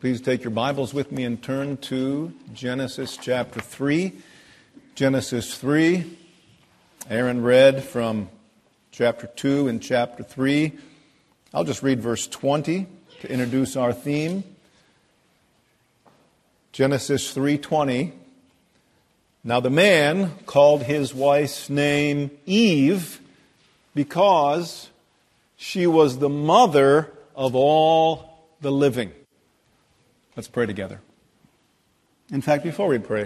Please take your Bibles with me and turn to Genesis chapter 3. Genesis 3. Aaron read from chapter 2 and chapter 3. I'll just read verse 20 to introduce our theme. Genesis 3:20. Now the man called his wife's name Eve because she was the mother of all the living. Let's pray together. In fact, before we pray,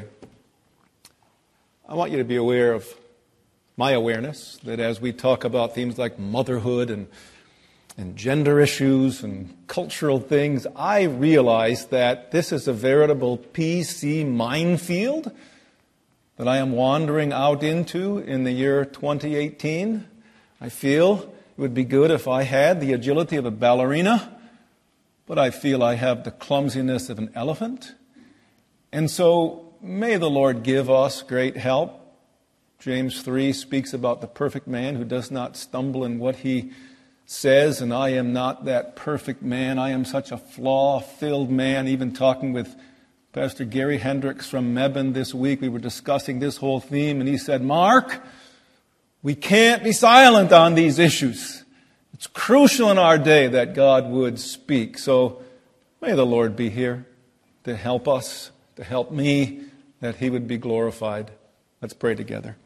I want you to be aware of my awareness that as we talk about themes like motherhood and gender issues and cultural things, I realize that this is a veritable PC minefield that I am wandering out into in the year 2018. I feel it would be good if I had the agility of a ballerina, but I feel I have the clumsiness of an elephant. And so may the Lord give us great help. James 3 speaks about the perfect man who does not stumble in what he says, and I am not that perfect man. I am such a flaw-filled man. Even talking with Pastor Gary Hendricks from Mebane this week, we were discussing this whole theme, and he said, Mark, we can't be silent on these issues. It's crucial in our day that God would speak. So may the Lord be here to help us, to help me, that He would be glorified. Let's pray together.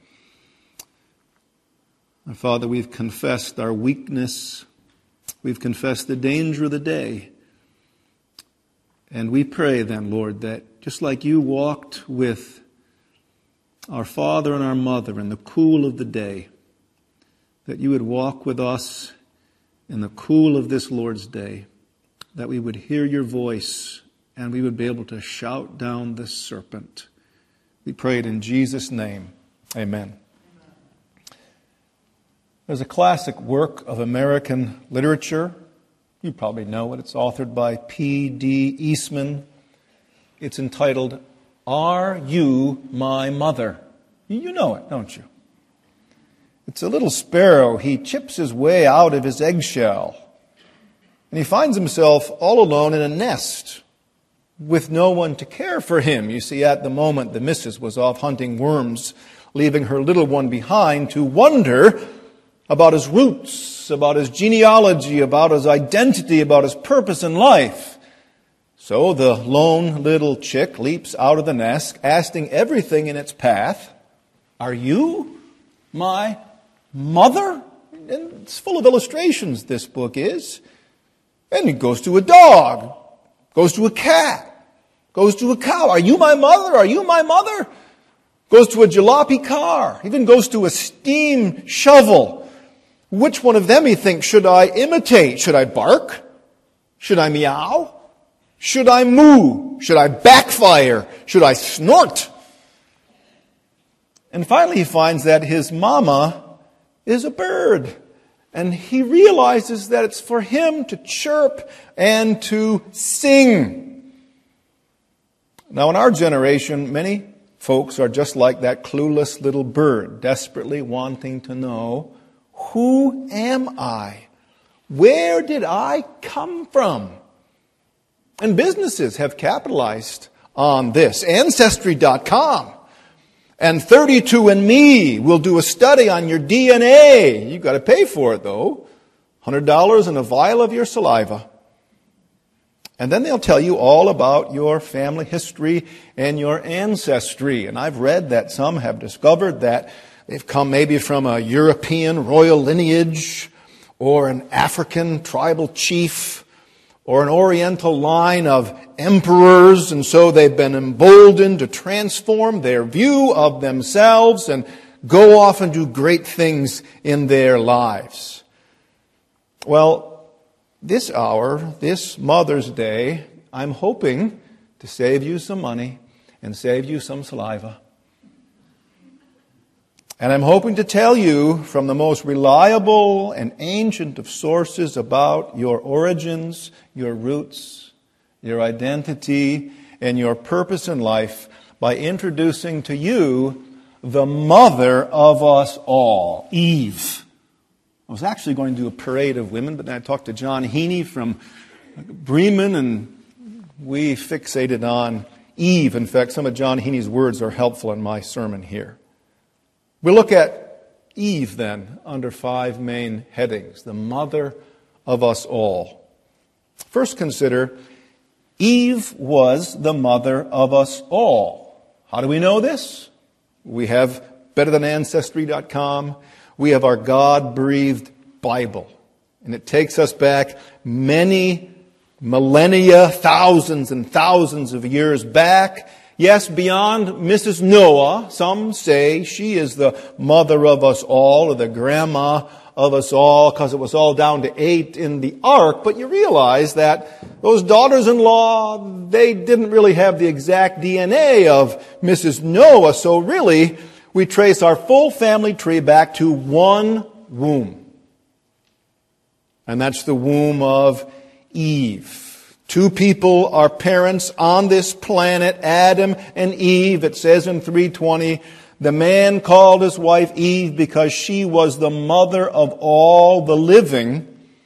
Our Father, we've confessed our weakness. We've confessed the danger of the day. And we pray then, Lord, that just like you walked with our father and our mother in the cool of the day, that you would walk with us in the cool of this Lord's day, that we would hear your voice and we would be able to shout down the serpent. We pray it in Jesus' name. Amen. There's a classic work of American literature. You probably know it. It's authored by P.D. Eastman. It's entitled, Are You My Mother? You know it, don't you? It's a little sparrow. He chips his way out of his eggshell. And he finds himself all alone in a nest with no one to care for him. You see, at the moment, the missus was off hunting worms, leaving her little one behind to wonder about his roots, about his genealogy, about his identity, about his purpose in life. So the lone little chick leaps out of the nest, asking everything in its path, Are you my mother? And it's full of illustrations, this book is. And it goes to a dog, goes to a cat, goes to a cow. Are you my mother? Are you my mother? Goes to a jalopy car, even goes to a steam shovel. Which one of them, he thinks, should I imitate? Should I bark? Should I meow? Should I moo? Should I backfire? Should I snort? And finally he finds that his mama is a bird. And he realizes that it's for him to chirp and to sing. Now in our generation, many folks are just like that clueless little bird, desperately wanting to know, who am I? Where did I come from? And businesses have capitalized on this. Ancestry.com and 32andMe will do a study on your DNA. You've got to pay for it, though. $100 and a vial of your saliva. And then they'll tell you all about your family history and your ancestry. And I've read that some have discovered that they've come maybe from a European royal lineage or an African tribal chief or an Oriental line of emperors, and so they've been emboldened to transform their view of themselves and go off and do great things in their lives. Well, this hour, this Mother's Day, I'm hoping to save you some money and save you some saliva. And I'm hoping to tell you from the most reliable and ancient of sources about your origins, your roots, your identity, and your purpose in life by introducing to you the mother of us all, Eve. I was actually going to do a parade of women, but then I talked to John Heaney from Bremen and we fixated on Eve. In fact, some of John Heaney's words are helpful in my sermon here. We look at Eve then under 5 main headings, the mother of us all. First, consider Eve was the mother of us all. How do we know this? We have BetterThanAncestry.com. We have our God-breathed Bible. And it takes us back many millennia, thousands and thousands of years back. Yes, beyond Mrs. Noah. Some say she is the mother of us all, or the grandma of us all, because it was all down to 8 in the ark. But you realize that those daughters-in-law, they didn't really have the exact DNA of Mrs. Noah. So really, we trace our full family tree back to one womb. And that's the womb of Eve. 2 people are parents on this planet, Adam and Eve. It says in 3:20, the man called his wife Eve because she was the mother of all the living.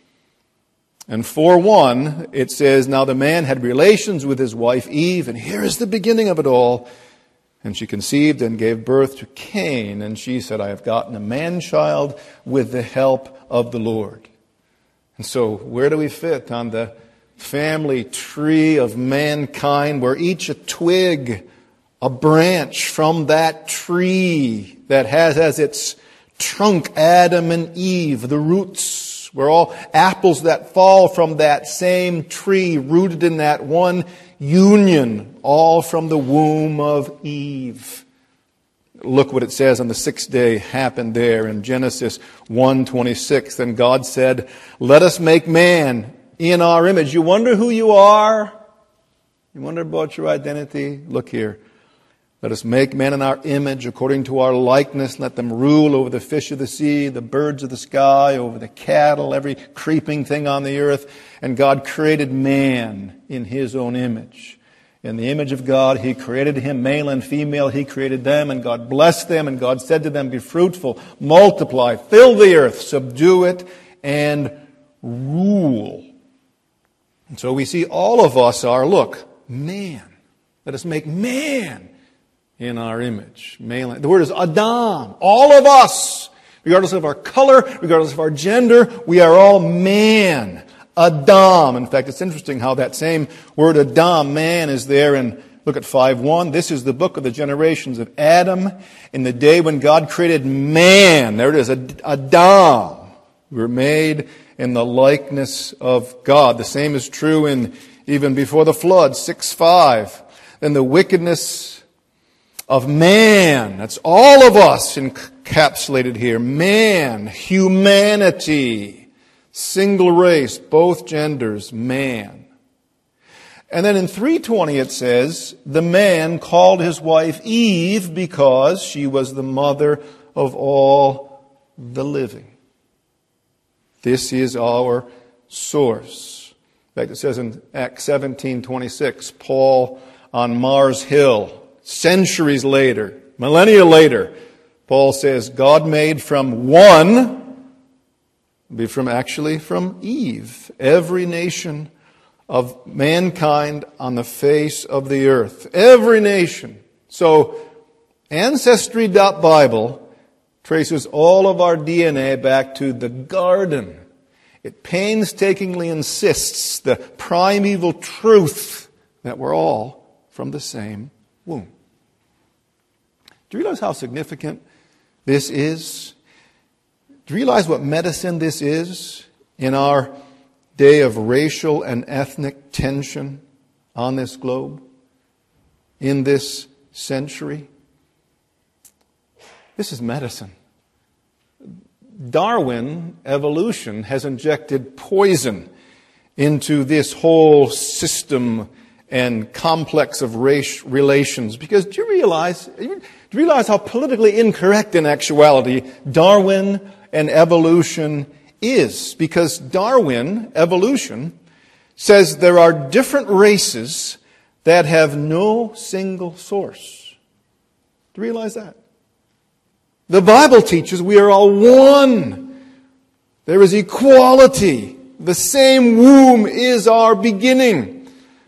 And 4:1, it says, now the man had relations with his wife Eve, and here is the beginning of it all. And she conceived and gave birth to Cain, and she said, I have gotten a man-child with the help of the Lord. And so, where do we fit on the family tree of mankind? We're each a twig, a branch from that tree that has as its trunk Adam and Eve, the roots. We're all apples that fall from that same tree, rooted in that one union, all from the womb of Eve. Look what it says on the 6th day happened there in Genesis 1:26. And God said, let us make man in our image. You wonder who you are? You wonder about your identity? Look here. Let us make man in our image according to our likeness. Let them rule over the fish of the sea, the birds of the sky, over the cattle, every creeping thing on the earth. And God created man in His own image. In the image of God, He created him, male and female, He created them, and God blessed them, and God said to them, be fruitful, multiply, fill the earth, subdue it, and rule. And so we see all of us are, look, man. Let us make man in our image. Male. The word is Adam. All of us, regardless of our color, regardless of our gender, we are all man. Adam. In fact, it's interesting how that same word Adam, man, is there in, look at 5:1. This is the book of the generations of Adam. In the day when God created man, there it is, Adam. We were made in the likeness of God. The same is true in even before the flood, 6:5. Then the wickedness of man, that's all of us encapsulated here. Man, humanity. Single race, both genders, man. And then in 3:20 it says, the man called his wife Eve because she was the mother of all the living. This is our source. In fact, it says in Acts 17:26, Paul on Mars Hill, centuries later, millennia later, Paul says, God made from one, from Eve, every nation of mankind on the face of the earth. Every nation. So, Ancestry.Bible traces all of our DNA back to the garden. It painstakingly insists the primeval truth that we're all from the same womb. Do you realize how significant this is? Do you realize what medicine this is in our day of racial and ethnic tension on this globe, in this century? This is medicine. Darwin, evolution, has injected poison into this whole system and complex of race relations. Because do you realize how politically incorrect in actuality Darwin and evolution is? Because Darwin, evolution, says there are different races that have no single source. Do you realize that? The Bible teaches we are all one. There is equality. The same womb is our beginning.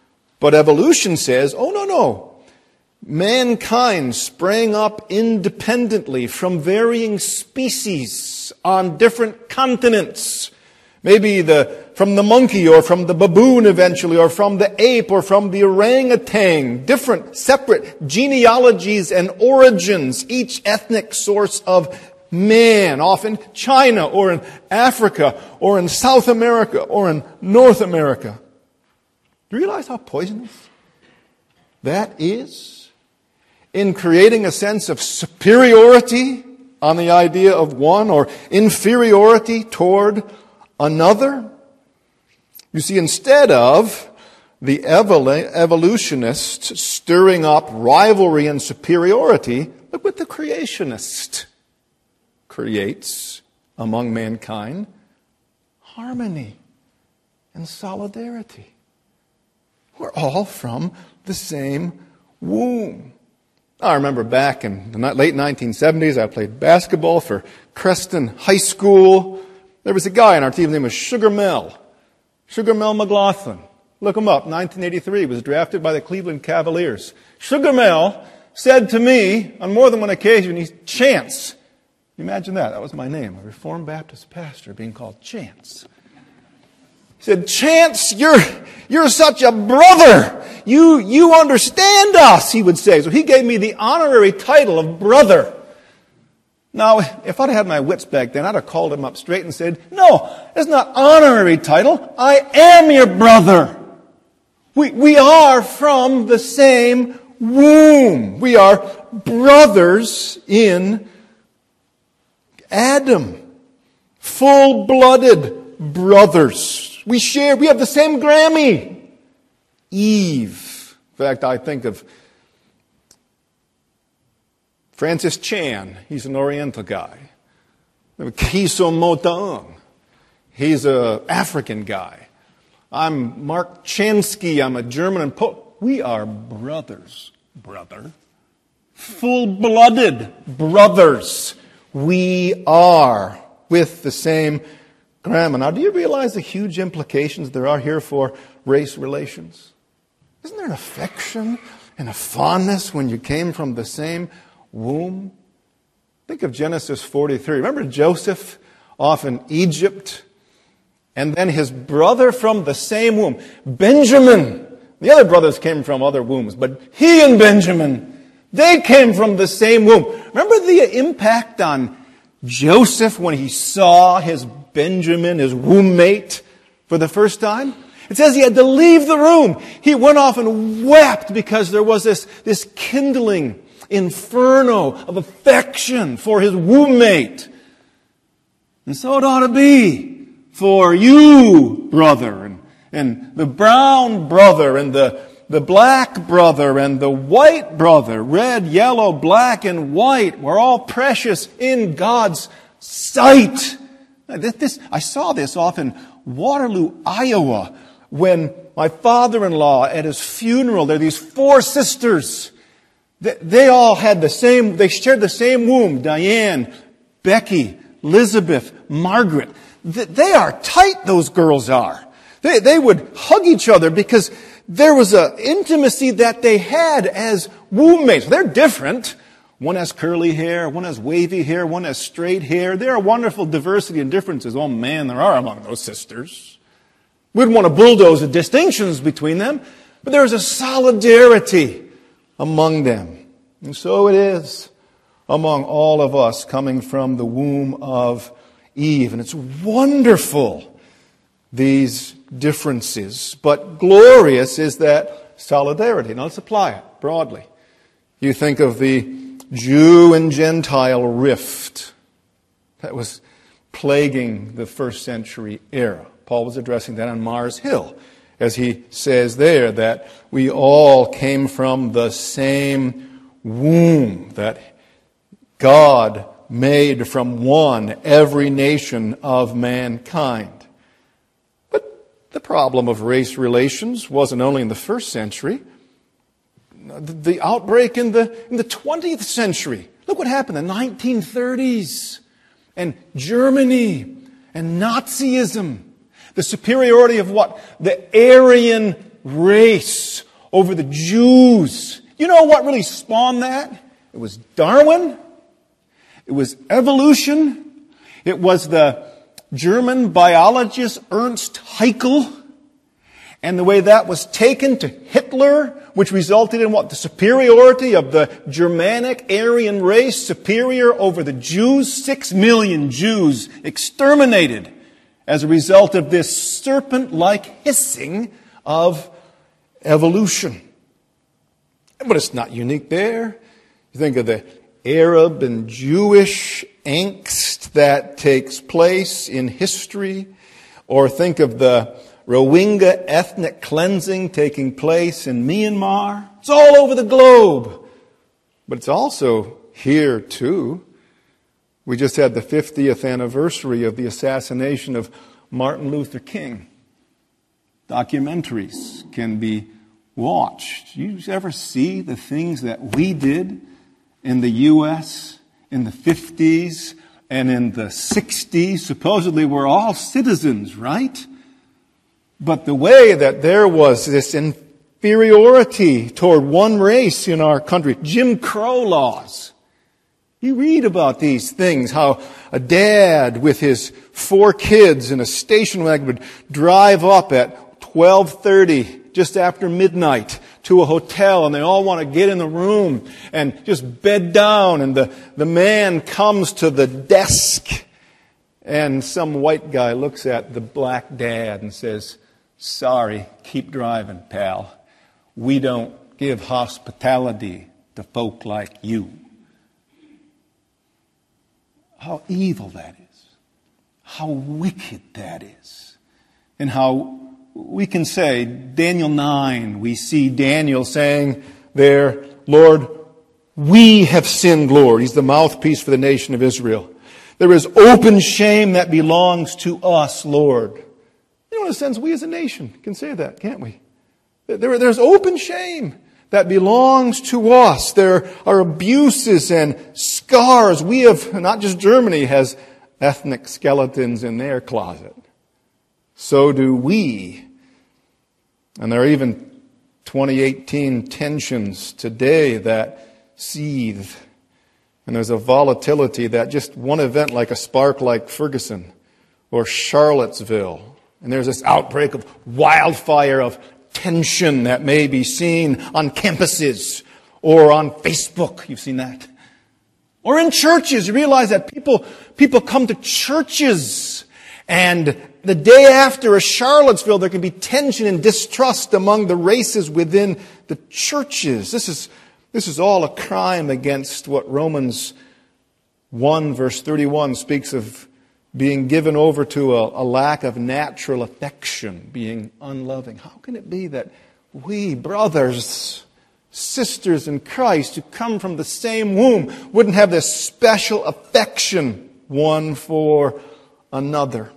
But evolution says, oh, no. Mankind sprang up independently from varying species on different continents. Maybe from the monkey or from the baboon eventually, or from the ape or from the orangutan. Different, separate genealogies and origins, each ethnic source of man, often China or in Africa or in South America or in North America. Do you realize how poisonous that is in creating a sense of superiority on the idea of one or inferiority toward another? You see, instead of the evolutionists stirring up rivalry and superiority, look what the creationist creates among mankind: harmony and solidarity. We're all from the same womb. I remember back in the late 1970s, I played basketball for Creston High School. There was a guy on our team, his name was Sugar Mel McLaughlin. Look him up, 1983, he was drafted by the Cleveland Cavaliers. Sugar Mel said to me on more than one occasion, Chance. Imagine that. That was my name, a Reformed Baptist pastor being called Chance. He said, Chance, you're such a brother. You understand us, he would say. So he gave me the honorary title of brother. Now, if I'd had my wits back then, I'd have called him up straight and said, no, it's not honorary title. I am your brother. We are from the same womb. We are brothers in Adam. Full-blooded brothers. We have the same Grammy. Eve. In fact, I think of Francis Chan. He's an Oriental guy. Kiso Motaung. He's an African guy. I'm Mark Chansky. I'm a German and we are brothers, brother. Full-blooded brothers. We are with the same grandma. Now, do you realize the huge implications there are here for race relations? Isn't there an affection and a fondness when you came from the same womb? Think of Genesis 43. Remember Joseph off in Egypt? And then his brother from the same womb, Benjamin. The other brothers came from other wombs, but he and Benjamin, they came from the same womb. Remember the impact on Joseph when he saw his Benjamin, his womb mate, for the first time? It says he had to leave the room. He went off and wept because there was this kindling inferno of affection for his womb mate. And so it ought to be for you, brother, and the brown brother, and the black brother, and the white brother, red, yellow, black, and white. We're all precious in God's sight. I saw this off in Waterloo, Iowa, when my father-in-law, at his funeral, there are these four sisters. They all had they shared the same womb. Diane, Becky, Elizabeth, Margaret. They are tight, those girls are. They would hug each other because there was an intimacy that they had as womb mates. They're different. One has curly hair, one has wavy hair, one has straight hair. There are wonderful diversity and differences. Oh man, there are among those sisters. We wouldn't want to bulldoze the distinctions between them, but there is a solidarity among them. And so it is among all of us coming from the womb of Eve. And it's wonderful, these differences. But glorious is that solidarity. Now let's apply it broadly. You think of the Jew and Gentile rift that was plaguing the first century era. Paul was addressing that on Mars Hill, as he says there that we all came from the same womb, that God made from one every nation of mankind. But the problem of race relations wasn't only in the first century. The outbreak in the 20th century. Look what happened in the 1930s. And Germany and Nazism. The superiority of what? The Aryan race over the Jews. You know what really spawned that? It was Darwin. It was evolution. It was the German biologist Ernst Haeckel. And the way that was taken to Hitler, which resulted in what? The superiority of the Germanic Aryan race, superior over the Jews. 6 million Jews exterminated as a result of this serpent-like hissing of evolution. But it's not unique there. You think of the Arab and Jewish angst that takes place in history, or think of the Rohingya ethnic cleansing taking place in Myanmar. It's all over the globe. But it's also here too. We just had the 50th anniversary of the assassination of Martin Luther King. Documentaries can be watched. You ever see the things that we did in the U.S. in the 50s and in the 60s? Supposedly we're all citizens, right? But the way that there was this inferiority toward one race in our country, Jim Crow laws. You read about these things, how a dad with his 4 kids in a station wagon would drive up at 12:30, just after midnight, to a hotel, and they all want to get in the room and just bed down, and the man comes to the desk, and some white guy looks at the black dad and says, "Sorry, keep driving, pal. We don't give hospitality to folk like you." How evil that is. How wicked that is. And how we can say, Daniel 9, we see Daniel saying there, "Lord, we have sinned, Lord." He's the mouthpiece for the nation of Israel. "There is open shame that belongs to us, Lord." You know, in a sense, we as a nation can say that, can't we? There's open shame that belongs to us. There are abuses and scars. We have, not just Germany has ethnic skeletons in their closet. So do we. And there are even 2018 tensions today that seethe. And there's a volatility that just one event like a spark like Ferguson or Charlottesville, and there's this outbreak of wildfire of tension that may be seen on campuses or on Facebook. You've seen that. Or in churches. You realize that people come to churches, and the day after a Charlottesville, there can be tension and distrust among the races within the churches. This is all a crime against what Romans 1 verse 31 speaks of, being given over to a lack of natural affection, being unloving. How can it be that we, brothers, sisters in Christ, who come from the same womb, wouldn't have this special affection one for another?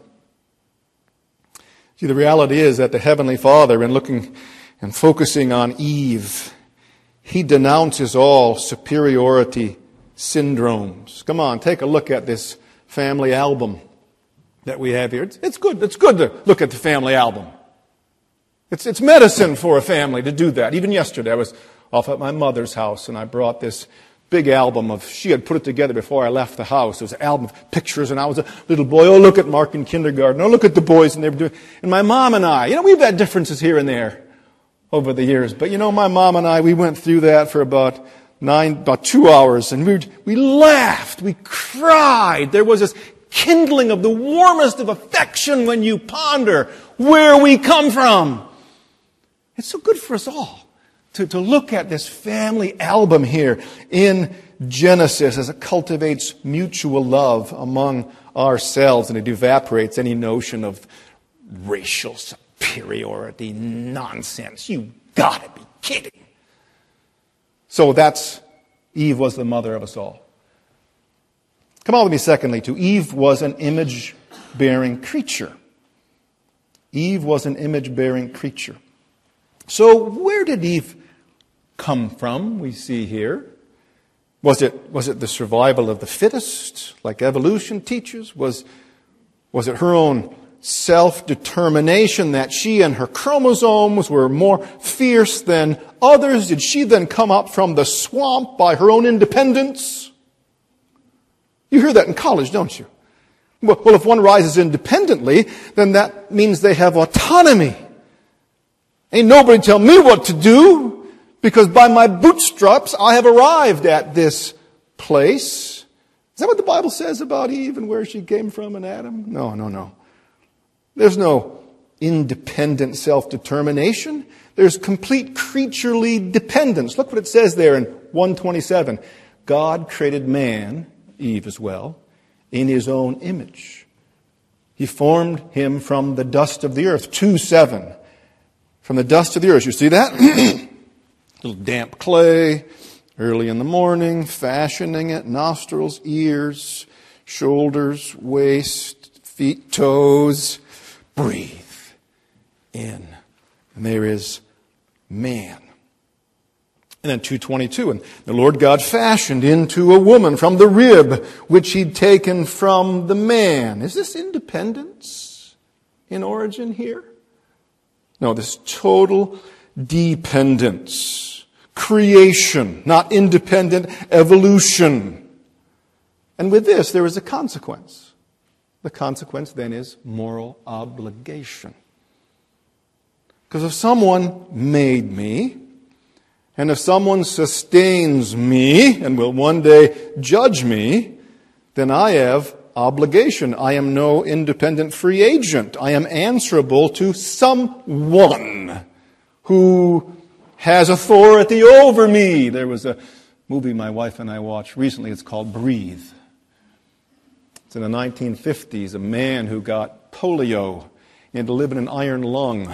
See, the reality is that the Heavenly Father, in looking and focusing on Eve, He denounces all superiority syndromes. Come on, take a look at this family album that we have here. It's good to look at the family album. It's medicine for a family to do that. Even yesterday I was off at my mother's house and I brought this big album she had put it together before I left the house. It was an album of pictures, and I was a little boy. Oh, look at Mark in kindergarten. Oh, look at the boys, and they were doing. And my mom and I, we've had differences here and there over the years, but my mom and I, we went through that for about 2 hours, and we laughed, we cried. There was this kindling of the warmest of affection when you ponder where we come from. It's so good for us all to look at this family album here in Genesis as it cultivates mutual love among ourselves, and it evaporates any notion of racial superiority nonsense. You gotta be kidding. So Eve was the mother of us all. Come on with me secondly to Eve was an image-bearing creature. Eve was an image-bearing creature. So where did Eve come from, we see here? Was it the survival of the fittest, like evolution teaches? Was it her own self-determination, that she and her chromosomes were more fierce than others? Did she then come up from the swamp by her own independence? You hear that in college, don't you? Well, if one rises independently, then that means they have autonomy. Ain't nobody tell me what to do, because by my bootstraps I have arrived at this place. Is that what the Bible says about Eve and where she came from and Adam? No. There's no independent self-determination. There's complete creaturely dependence. Look what it says there in 1:27. God created man, Eve as well, in his own image. He formed him from the dust of the earth. 2:7. From the dust of the earth. You see that? Little damp clay, early in the morning, fashioning it, nostrils, ears, shoulders, waist, feet, toes. Breathe in. And there is man. And then 2:22, and the Lord God fashioned into a woman from the rib which he'd taken from the man. Is this independence in origin here? No, this total dependence. Creation, not independent evolution. And with this, there is a consequence. The consequence then is moral obligation. Because if someone made me, and if someone sustains me and will one day judge me, then I have obligation. I am no independent free agent. I am answerable to someone who has authority over me. There was a movie my wife and I watched recently. It's called Breathe. It's in the 1950s. A man who got polio and had to live in an iron lung.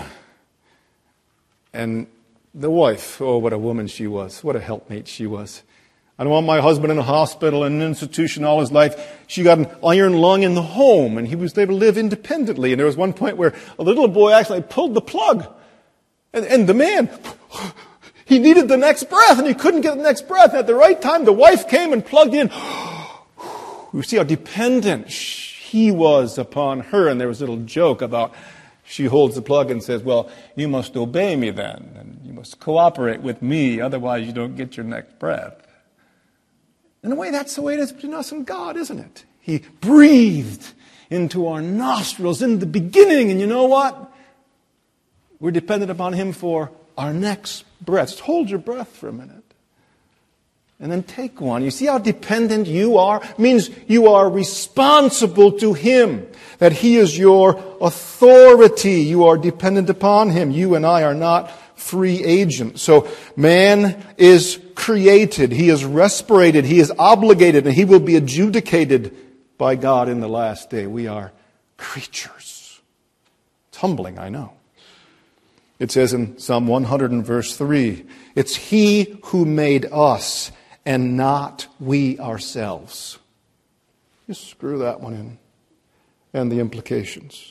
And the wife, oh, what a woman she was. What a helpmate she was. I don't want my husband in a hospital, in an institution all his life. She got an iron lung in the home, and he was able to live independently. And there was one point where a little boy actually pulled the plug. And the man, he needed the next breath, and he couldn't get the next breath. And at the right time, the wife came and plugged in. You see how dependent he was upon her. And there was a little joke about she holds the plug and says, well, you must obey me then, and you must cooperate with me, otherwise you don't get your next breath. In a way, that's the way it is between us and God, isn't it? He breathed into our nostrils in the beginning, and you know what? We're dependent upon him for our next breath. Just hold your breath for a minute. And then take one. You see how dependent you are? It means you are responsible to him. That he is your authority. You are dependent upon him. You and I are not free agents. So man is created. He is respirated. He is obligated. And he will be adjudicated by God in the last day. We are creatures. It's humbling, I know. It says in Psalm 100 and verse 3, it's he who made us and not we ourselves. Just screw that one in. And the implications.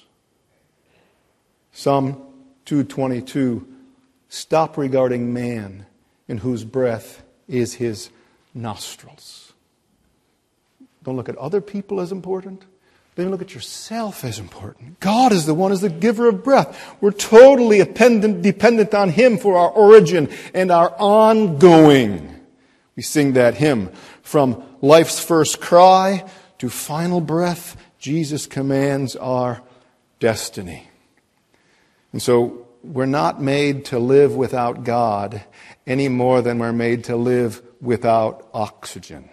Psalm 2:22, stop regarding man in whose breath is his nostrils. Don't look at other people as important. Don't even look at yourself as important. God is the one who is the giver of breath. We're totally dependent on him for our origin and our ongoing. We sing that hymn. From life's first cry to final breath, Jesus commands our destiny. And so we're not made to live without God any more than we're made to live without oxygen.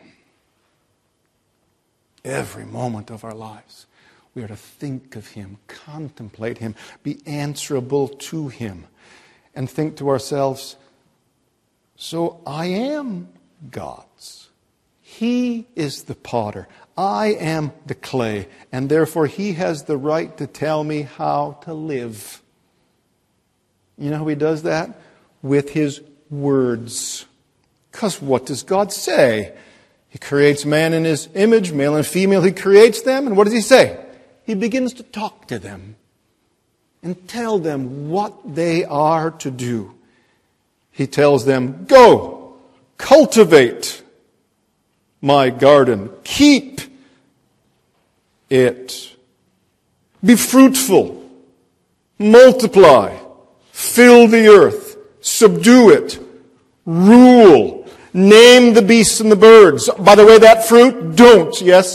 Every moment of our lives, we are to think of him, contemplate him, be answerable to him, and think to ourselves, so I am God's. He is the potter. I am the clay, and therefore he has the right to tell me how to live. You know how he does that? With his words. Because what does God say? He creates man in his image, male and female, he creates them. And what does he say? He begins to talk to them and tell them what they are to do. He tells them, go, cultivate my garden, keep it. Be fruitful, multiply, fill the earth, subdue it, rule, name the beasts and the birds. By the way, that fruit, don't. Yes,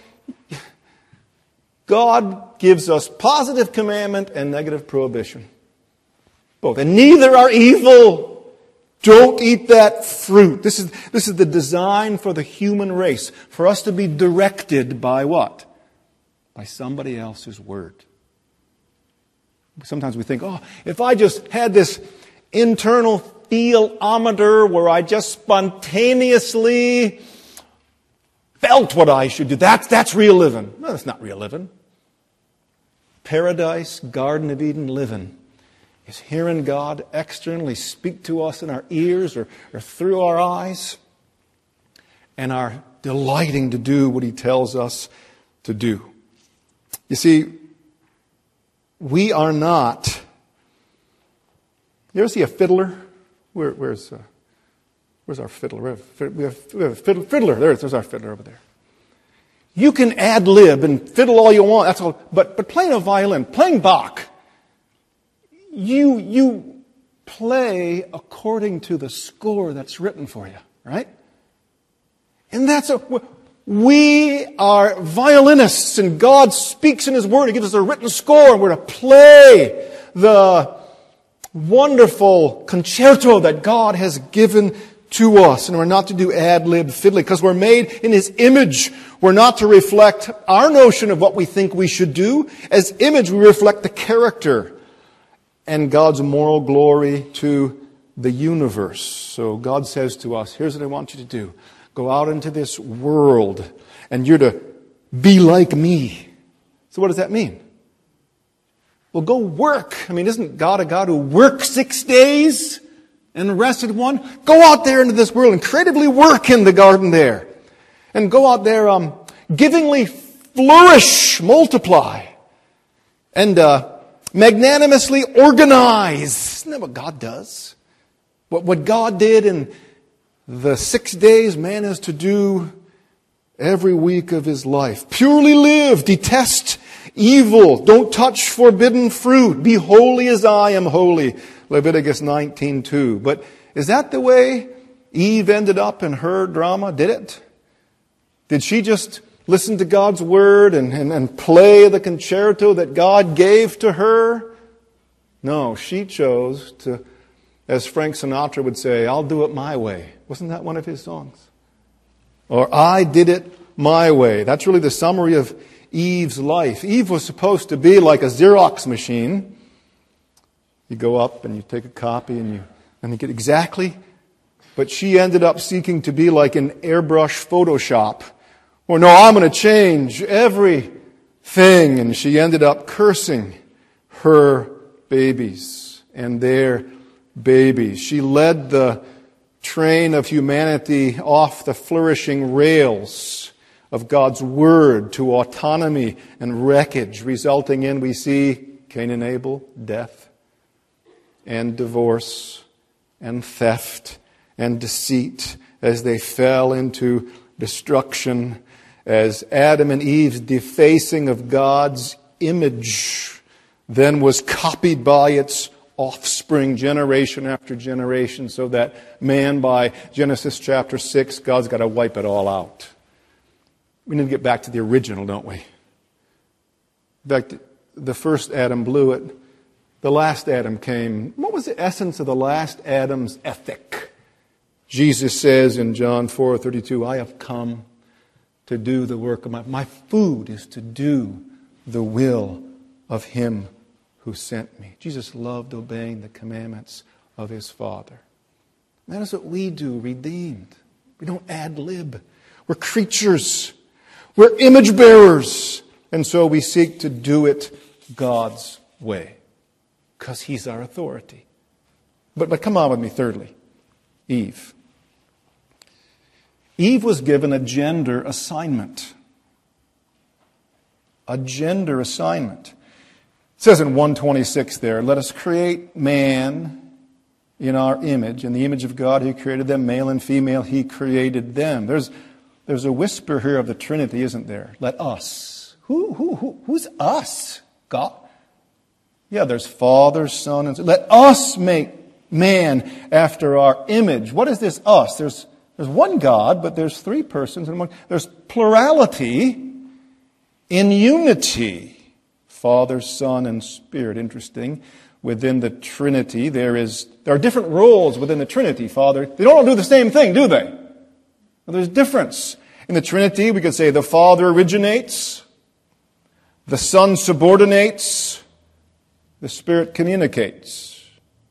God gives us positive commandment and negative prohibition. Both. And neither are evil. Don't eat that fruit. This is the design for the human race. For us to be directed by what? By somebody else's word. Sometimes we think, if I just had this internal feelometer where I just spontaneously felt what I should do, that's real living. No, that's not real living. Paradise, Garden of Eden living is hearing God externally speak to us in our ears or through our eyes, and are delighting to do what He tells us to do. You see, we are not... You ever see a fiddler? Where's our fiddler? We have a fiddler. There's our fiddler over there. You can ad-lib and fiddle all you want. That's all. But playing a violin, playing Bach, you play according to the score that's written for you, right? And we are violinists, and God speaks in His Word. He gives us a written score, and we're to play the wonderful concerto that God has given to us. And we're not to do ad-lib fiddling, because we're made in His image. We're not to reflect our notion of what we think we should do. As image, we reflect the character and God's moral glory to the universe. So God says to us, here's what I want you to do. Go out into this world, and you're to be like me. So what does that mean? Well, go work. I mean, isn't God a God who worked 6 days and rested one? Go out there into this world and creatively work in the garden there. And go out there, givingly flourish, multiply. And magnanimously organize. Isn't that what God does? What God did in the 6 days, man is to do every week of his life. Purely live. Detest evil. Don't touch forbidden fruit. Be holy as I am holy. Leviticus 19:2. But is that the way Eve ended up in her drama? Did it? Did she just listen to God's word and play the concerto that God gave to her? No, she chose to, as Frank Sinatra would say, I'll do it my way. Wasn't that one of his songs? Or I did it my way. That's really the summary of Eve's life. Eve was supposed to be like a Xerox machine. You go up and you take a copy and you get exactly. But she ended up seeking to be like an airbrush Photoshop. Or no, I'm going to change everything. And she ended up cursing her babies and their babies. She led the train of humanity off the flourishing rails of God's Word to autonomy and wreckage, resulting in, we see, Cain and Abel, death, and divorce, and theft, and deceit, as they fell into destruction, as Adam and Eve's defacing of God's image then was copied by its offspring generation after generation, so that man, by Genesis chapter 6, God's got to wipe it all out. We need to get back to the original, don't we? In fact, the first Adam blew it. The last Adam came. What was the essence of the last Adam's ethic? Jesus says in John 4:32, I have come to do the work of my food is to do the will of Him who sent me. Jesus loved obeying the commandments of His Father. And that is what we do, redeemed. We don't ad-lib. We're creatures. We're image bearers. And so we seek to do it God's way, because He's our authority. But come on with me, thirdly. Eve. Eve was given a gender assignment. A gender assignment. It says in 1:26 there, let us create man in our image. In the image of God He created them, male and female He created them. There's a whisper here of the Trinity, isn't there? Let us. Who's us? God? Yeah, there's Father, Son, and let us make man after our image. What is this us? There's one God, but there's three persons and one. There's plurality in unity. Father, Son, and Spirit. Interesting. Within the Trinity, there are different roles within the Trinity. Father, they don't all do the same thing, do they? Well, there's difference. In the Trinity, we could say the Father originates, the Son subordinates, the Spirit communicates.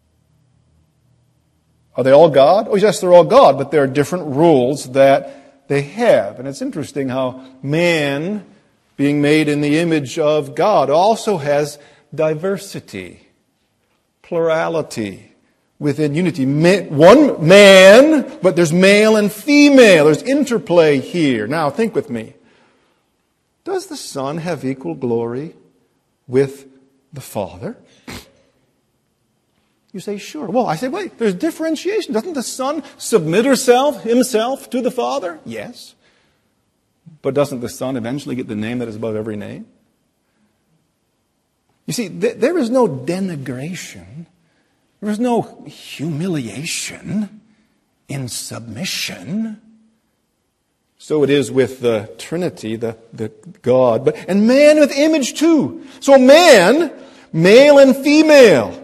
Are they all God? Oh, yes, they're all God, but there are different roles that they have. And it's interesting how man, being made in the image of God, also has diversity, plurality within unity. One man, but there's male and female. There's interplay here. Now, think with me. Does the Son have equal glory with the Father? You say, sure. Well, I say, wait, there's differentiation. Doesn't the Son submit himself to the Father? Yes. But doesn't the Son eventually get the name that is above every name? You see, there is no denigration. There is no humiliation in submission. So it is with the Trinity, the God, and man with image too. So man, male and female,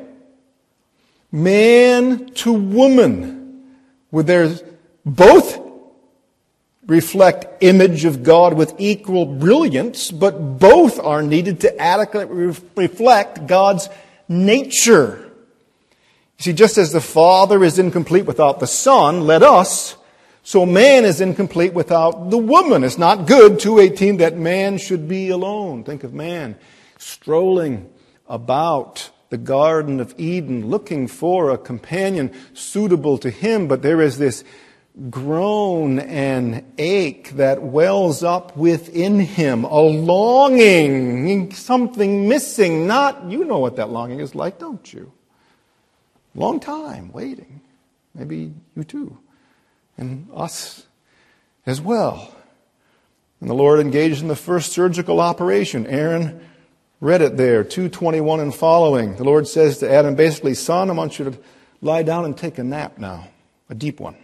man to woman, where there's both reflect image of God with equal brilliance, but both are needed to adequately reflect God's nature. You see, just as the Father is incomplete without the Son, so man is incomplete without the woman. It's not good, 2:18, that man should be alone. Think of man strolling about the Garden of Eden, looking for a companion suitable to him, but there is this groan and ache that wells up within him, a longing, something missing, you know what that longing is like, don't you? Long time waiting. Maybe you too. And us as well. And the Lord engaged in the first surgical operation. Aaron read it there, 2:21 and following. The Lord says to Adam, basically, son, I want you to lie down and take a nap now, a deep one.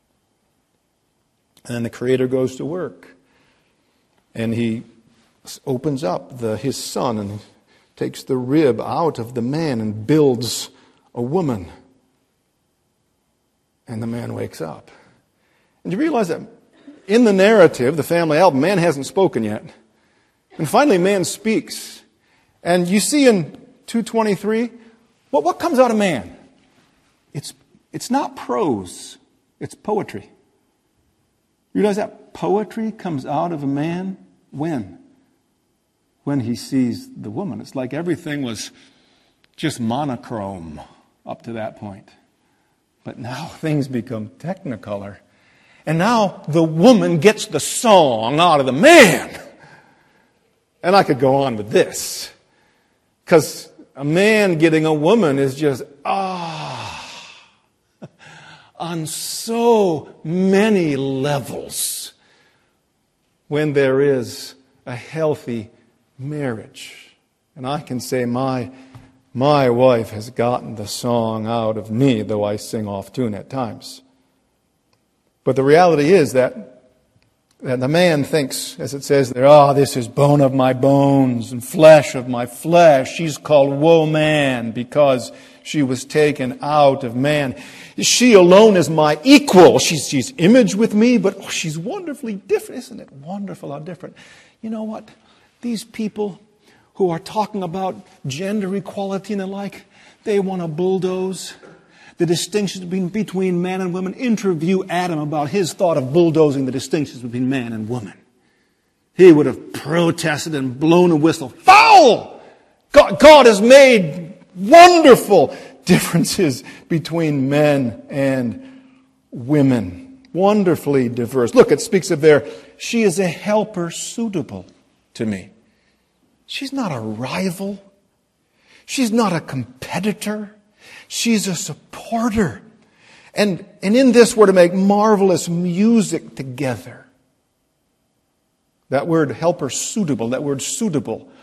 And then the Creator goes to work. And he opens up his son and takes the rib out of the man and builds a woman. And the man wakes up. And you realize that in the narrative, the family album, man hasn't spoken yet. And finally man speaks. And you see in 2:23, what comes out of man? It's not prose, it's poetry. You realize that poetry comes out of a man when? When he sees the woman. It's like everything was just monochrome up to that point. But now things become technicolor. And now the woman gets the song out of the man. And I could go on with this. Because a man getting a woman is just, on so many levels when there is a healthy marriage. And I can say my wife has gotten the song out of me, though I sing off tune at times. But the reality is that the man thinks, as it says there, this is bone of my bones and flesh of my flesh. She's called woman because she was taken out of man. She alone is my equal. She's image with me, but she's wonderfully different. Isn't it wonderful how different? You know what? These people who are talking about gender equality and the like, they want to bulldoze the distinctions between man and woman. Interview Adam about his thought of bulldozing the distinctions between man and woman. He would have protested and blown a whistle. Foul! God has made wonderful differences between men and women. Wonderfully diverse. Look, it speaks of there, she is a helper suitable to me. She's not a rival. She's not a competitor. She's a supporter. And in this we're to make marvelous music together. That word helper suitable, that word suitable,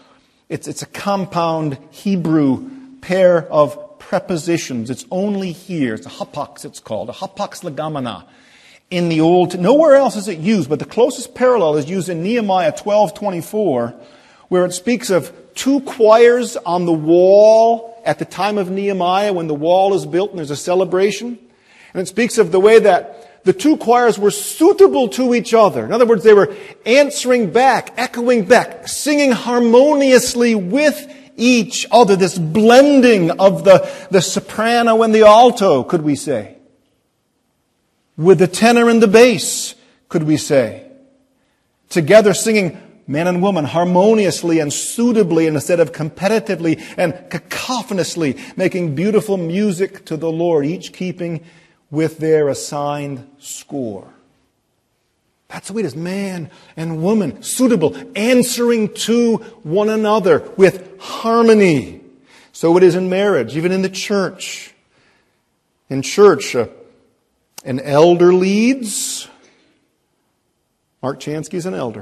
It's a compound Hebrew pair of prepositions. It's only here. It's a hapax, it's called. A hapax legamina. In the Old, nowhere else is it used, but the closest parallel is used in Nehemiah 12:24, where it speaks of two choirs on the wall at the time of Nehemiah when the wall is built and there's a celebration. And it speaks of the way that the two choirs were suitable to each other. In other words, they were answering back, echoing back, singing harmoniously with each other. This blending of the soprano and the alto, could we say. With the tenor and the bass, could we say. Together singing man and woman harmoniously and suitably instead of competitively and cacophonously, making beautiful music to the Lord, each keeping with their assigned score. That's the way it is, man and woman, suitable, answering to one another with harmony. So it is in marriage, even in the church. In church, an elder leads. Mark Chansky's an elder.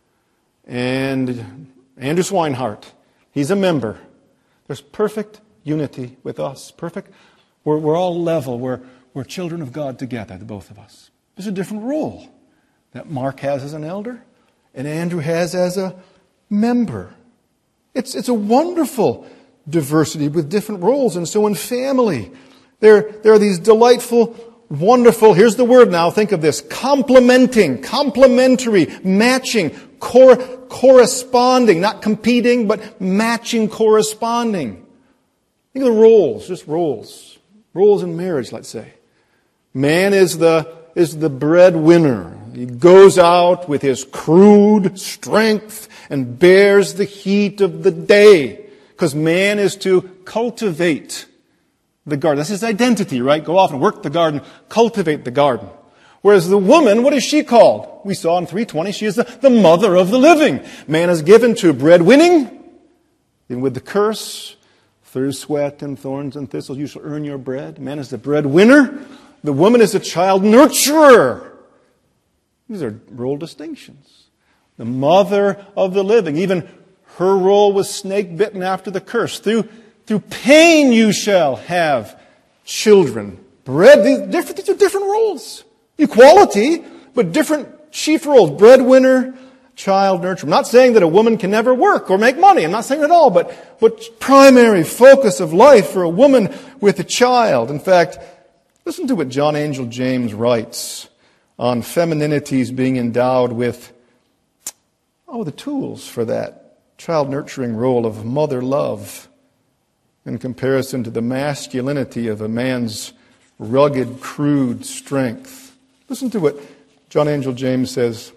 And Andrew Swinehart, he's a member. There's perfect unity with us. Perfect. We're all level. We're children of God together, the both of us. There's a different role that Mark has as an elder and Andrew has as a member. It's a wonderful diversity with different roles. And so in family, there are these delightful, wonderful, here's the word now, think of this, complementing, complementary, matching, corresponding, not competing, but matching, corresponding. Think of the roles, just roles. Roles in marriage, let's say. Man is the breadwinner. He goes out with his crude strength and bears the heat of the day. Because man is to cultivate the garden. That's his identity, right? Go off and work the garden, cultivate the garden. Whereas the woman, what is she called? We saw in 3:20, she is the mother of the living. Man is given to breadwinning, and with the curse, through sweat and thorns and thistles you shall earn your bread. Man is the breadwinner. The woman is the child nurturer. These are role distinctions. The mother of the living. Even her role was snake bitten after the curse. Through pain you shall have children. Bread, these are different roles. Equality, but different chief roles. Breadwinner, child nurturer. I'm not saying that a woman can never work or make money. I'm not saying that at all. But primary focus of life for a woman with a child. In fact, listen to what John Angel James writes on femininities being endowed with the tools for that child nurturing role of mother love in comparison to the masculinity of a man's rugged, crude strength. Listen to what John Angel James says.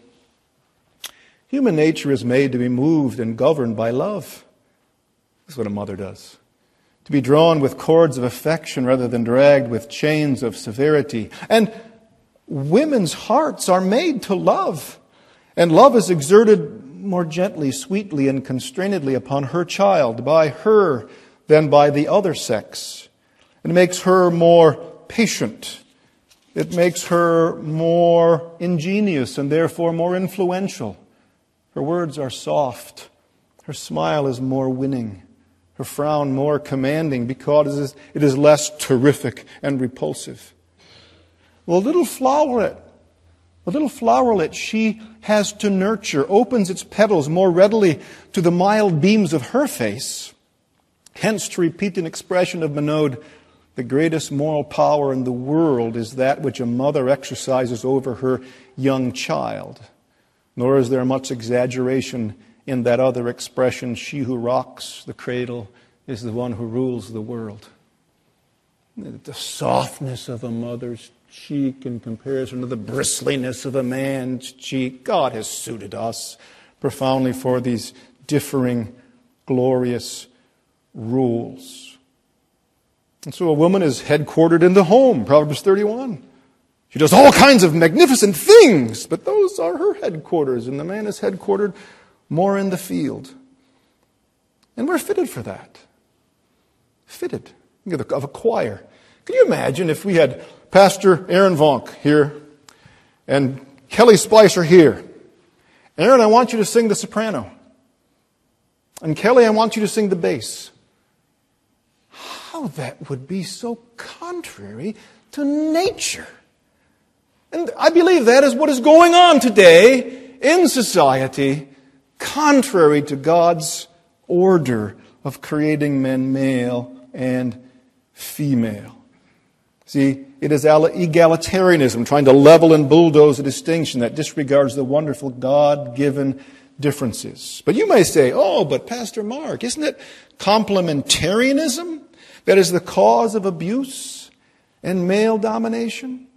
Human nature is made to be moved and governed by love. This is what a mother does. To be drawn with cords of affection rather than dragged with chains of severity. And women's hearts are made to love. And love is exerted more gently, sweetly, and constrainedly upon her child, by her than by the other sex. It makes her more patient. It makes her more ingenious and therefore more influential. Her words are soft. Her smile is more winning. Her frown more commanding because it is less terrific and repulsive. Well, a little floweret she has to nurture opens its petals more readily to the mild beams of her face. Hence, to repeat an expression of Monod, the greatest moral power in the world is that which a mother exercises over her young child. Nor is there much exaggeration in that other expression, she who rocks the cradle is the one who rules the world. The softness of a mother's cheek in comparison to the bristliness of a man's cheek. God has suited us profoundly for these differing, glorious rules. And so a woman is headquartered in the home, Proverbs 31. She does all kinds of magnificent things, but those are her headquarters, and the man is headquartered more in the field. And we're fitted for that. Fitted. Of a choir. Can you imagine if we had Pastor Aaron Vonk here and Kelly Spicer here? Aaron, I want you to sing the soprano. And Kelly, I want you to sing the bass. How that would be so contrary to nature. And I believe that is what is going on today in society, contrary to God's order of creating men male and female. See, it is egalitarianism, trying to level and bulldoze a distinction that disregards the wonderful God-given differences. But you may say, oh, but Pastor Mark, isn't it complementarianism that is the cause of abuse and male domination?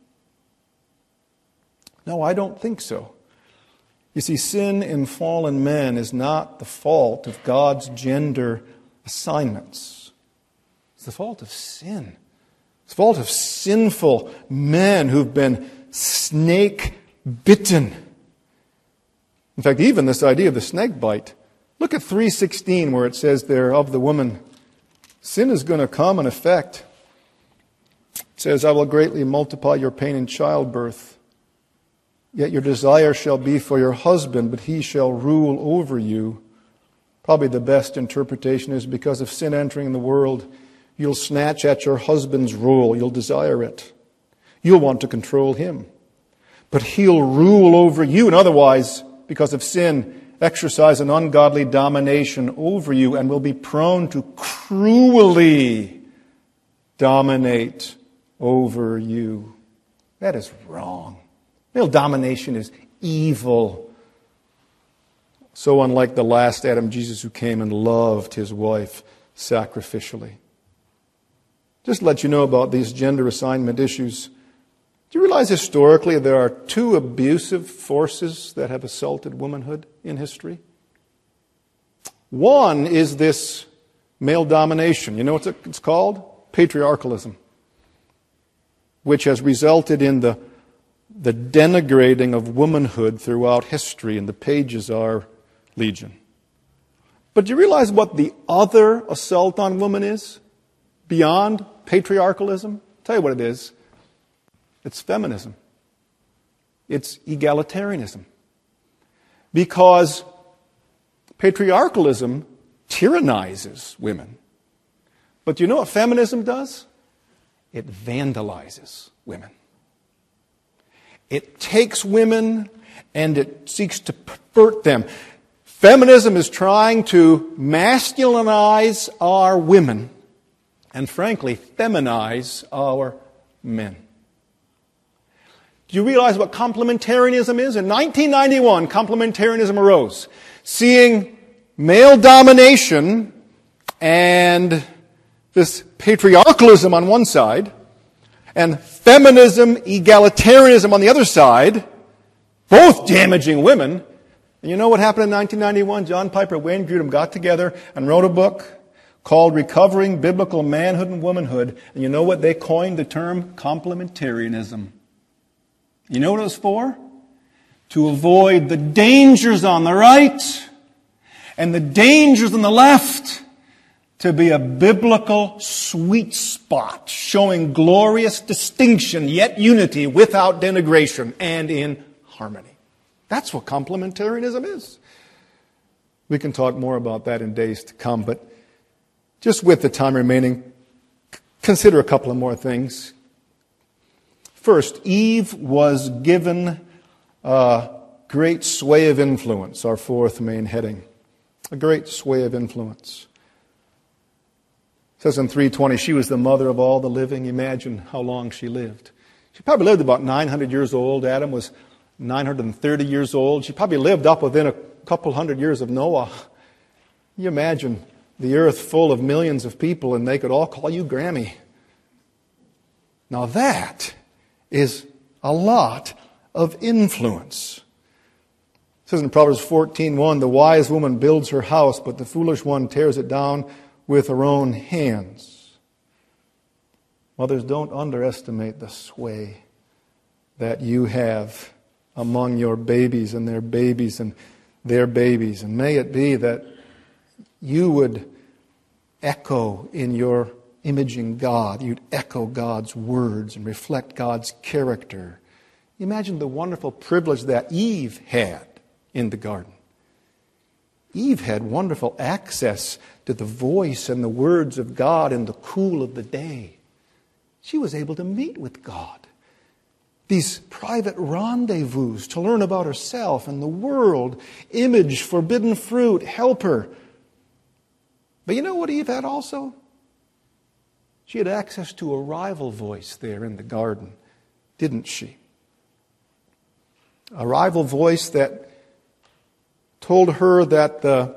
No, I don't think so. You see, sin in fallen men is not the fault of God's gender assignments. It's the fault of sin. It's the fault of sinful men who've been snake-bitten. In fact, even this idea of the snake bite. Look at 3:16 where it says there of the woman, sin is going to come in effect. It says, I will greatly multiply your pain in childbirth. Yet your desire shall be for your husband, but he shall rule over you. Probably the best interpretation is because of sin entering the world, you'll snatch at your husband's rule. You'll desire it. You'll want to control him. But he'll rule over you, and otherwise, because of sin, exercise an ungodly domination over you and will be prone to cruelly dominate over you. That is wrong. Male domination is evil. So unlike the last Adam, Jesus, who came and loved his wife sacrificially. Just to let you know about these gender assignment issues, do you realize historically there are two abusive forces that have assaulted womanhood in history? One is this male domination. You know what it's called? Patriarchalism, which has resulted in the denigrating of womanhood throughout history, and the pages are legion. But do you realize what the other assault on woman is? Beyond patriarchalism? I'll tell you what it is. It's feminism. It's egalitarianism. Because patriarchalism tyrannizes women. But do you know what feminism does? It vandalizes women. It takes women and it seeks to pervert them. Feminism is trying to masculinize our women and, frankly, feminize our men. Do you realize what complementarianism is? In 1991, complementarianism arose, seeing male domination and this patriarchalism on one side, and feminism, egalitarianism on the other side, both damaging women. And you know what happened in 1991? John Piper, Wayne Grudem got together and wrote a book called Recovering Biblical Manhood and Womanhood. And you know what? They coined the term complementarianism. You know what it was for? To avoid the dangers on the right and the dangers on the left. To be a biblical sweet spot, showing glorious distinction, yet unity without denigration and in harmony. That's what complementarianism is. We can talk more about that in days to come, but just with the time remaining, consider a couple of more things. First, Eve was given a great sway of influence, our fourth main heading. A great sway of influence. It says in 3:20, she was the mother of all the living. Imagine how long she lived. She probably lived about 900 years old. Adam was 930 years old. She probably lived up within a couple hundred years of Noah. You imagine the earth full of millions of people and they could all call you Grammy. Now that is a lot of influence. It says in Proverbs 14:1, the wise woman builds her house, but the foolish one tears it down with her own hands. Mothers, don't underestimate the sway that you have among your babies and their babies and their babies. And may it be that you would echo in your imaging God. You'd echo God's words and reflect God's character. Imagine the wonderful privilege that Eve had in the garden. Eve had wonderful access to the voice and the words of God in the cool of the day. She was able to meet with God. These private rendezvous to learn about herself and the world, image, forbidden fruit, help her. But you know what Eve had also? She had access to a rival voice there in the garden, didn't she? A rival voice that told her that the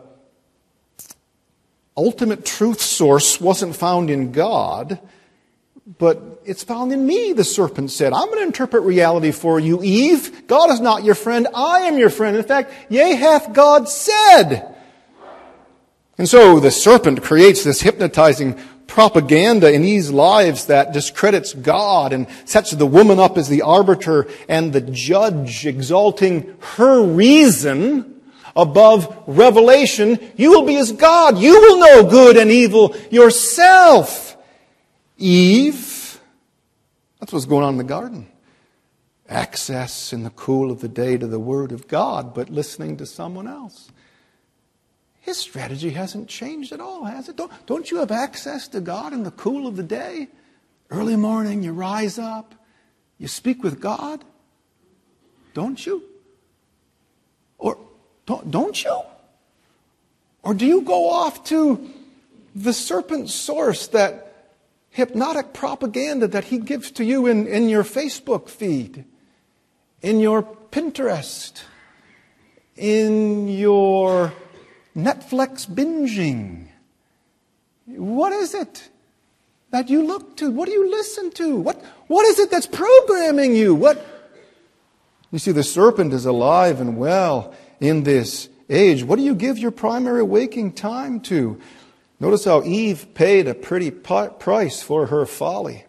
ultimate truth source wasn't found in God, but it's found in me, the serpent said. I'm going to interpret reality for you, Eve. God is not your friend. I am your friend. In fact, yea, hath God said. And so the serpent creates this hypnotizing propaganda in Eve's lives that discredits God and sets the woman up as the arbiter and the judge, exalting her reason above revelation. You will be as God. You will know good and evil yourself, Eve. That's what's going on in the garden. Access in the cool of the day to the Word of God, but listening to someone else. His strategy hasn't changed at all, has it? Don't you have access to God in the cool of the day? Early morning, you rise up, you speak with God. Don't you? Or don't you? Or do you go off to the serpent's source, that hypnotic propaganda that he gives to you in your Facebook feed, in your Pinterest, in your Netflix binging? What is it that you look to? What do you listen to? What is it that's programming you? You see, the serpent is alive and well in this age. What do you give your primary waking time to? Notice how Eve paid a pretty price for her folly.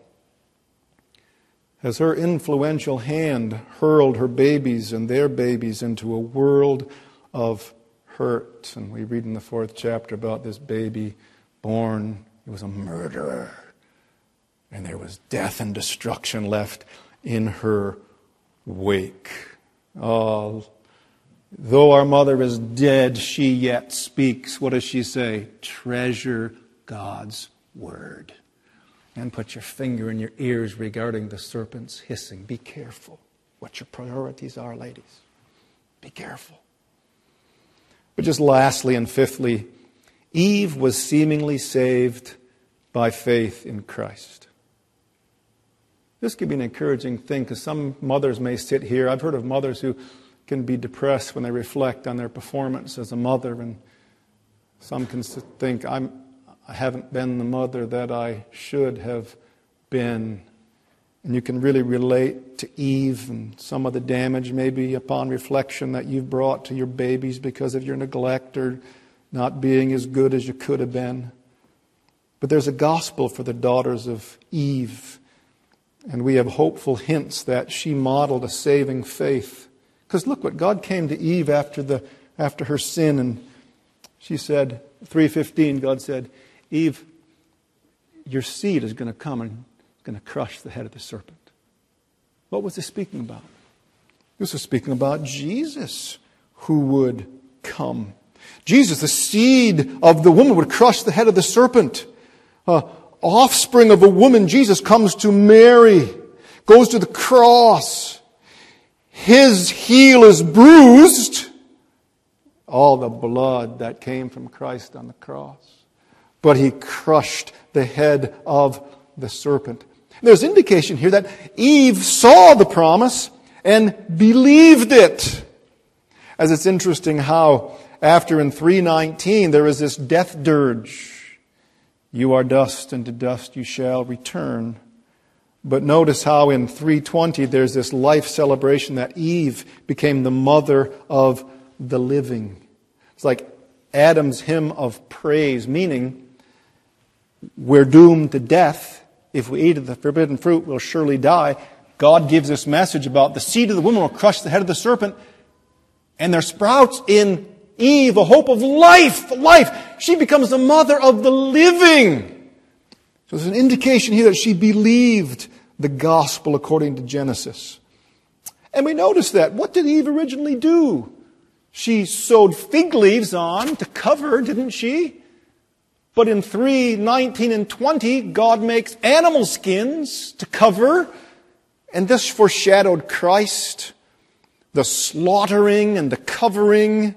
As her influential hand hurled her babies and their babies into a world of hurt. And we read in the 4th chapter about this baby born. He was a murderer. And there was death and destruction left in her wake. Oh, though our mother is dead, she yet speaks. What does she say? Treasure God's word. And put your finger in your ears regarding the serpent's hissing. Be careful what your priorities are, ladies. Be careful. But just lastly and fifthly, Eve was seemingly saved by faith in Christ. This could be an encouraging thing, because some mothers may sit here. I've heard of mothers who can be depressed when they reflect on their performance as a mother, and some can think, I haven't been the mother that I should have been. And you can really relate to Eve and some of the damage maybe upon reflection that you've brought to your babies because of your neglect or not being as good as you could have been. But there's a gospel for the daughters of Eve, and we have hopeful hints that she modeled a saving faith. Because look what God came to Eve after her sin, and she said, 3:15, God said, Eve, your seed is going to come and going to crush the head of the serpent. What was this speaking about? This was speaking about Jesus who would come. Jesus, the seed of the woman, would crush the head of the serpent. Offspring of a woman, Jesus comes to Mary, goes to the cross. His heel is bruised. All the blood that came from Christ on the cross. But he crushed the head of the serpent. There's indication here that Eve saw the promise and believed it. As it's interesting how after in 3:19 there is this death dirge. You are dust, and to dust you shall return. But notice how in 3:20 there's this life celebration that Eve became the mother of the living. It's like Adam's hymn of praise, meaning we're doomed to death. If we eat of the forbidden fruit, we'll surely die. God gives this message about the seed of the woman will crush the head of the serpent. And there sprouts in Eve a hope of life. She becomes the mother of the living. So there's an indication here that she believed the gospel according to Genesis. And we notice that. What did Eve originally do? She sewed fig leaves on to cover, didn't she? But in 3:19 and 20, God makes animal skins to cover. And this foreshadowed Christ, the slaughtering and the covering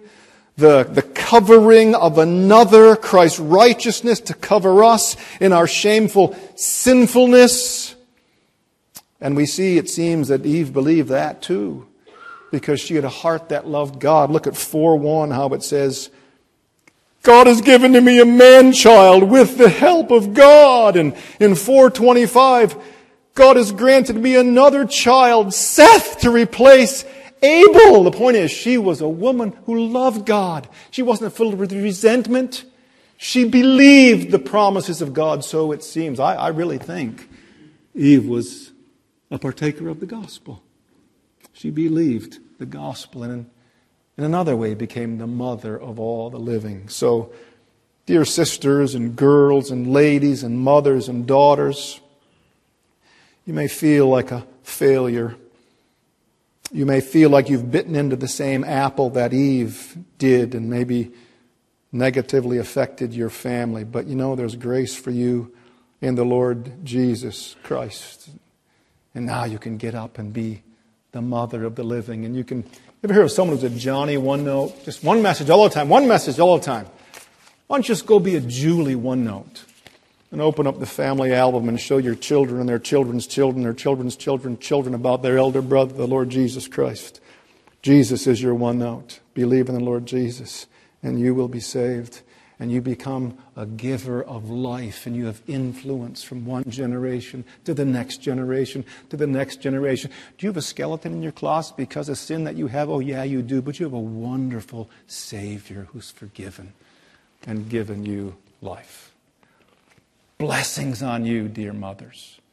of another, Christ's righteousness to cover us in our shameful sinfulness. And we see, it seems, that Eve believed that too, because she had a heart that loved God. Look at 4:1, how it says, God has given to me a man-child with the help of God. And in 4:25, God has granted me another child, Seth, to replace Abel. The point is, she was a woman who loved God. She wasn't filled with resentment. She believed the promises of God, so it seems. I really think Eve was a partaker of the gospel. She believed the gospel and in another way became the mother of all the living. So, dear sisters and girls and ladies and mothers and daughters, you may feel like a failure. You may feel like you've bitten into the same apple that Eve did and maybe negatively affected your family. But you know there's grace for you in the Lord Jesus Christ. And now you can get up and be the mother of the living. And you can... You ever hear of someone who's a Johnny one note? Just one message all the time, one message all the time. Why don't you just go be a Julie one note and open up the family album and show your children and their children's children, their children's children about their elder brother, the Lord Jesus Christ. Jesus is your one note. Believe in the Lord Jesus and you will be saved. And you become a giver of life, and you have influence from one generation to the next generation to the next generation. Do you have a skeleton in your closet because of sin that you have? Oh, yeah, you do. But you have a wonderful Savior who's forgiven and given you life. Blessings on you, dear mothers.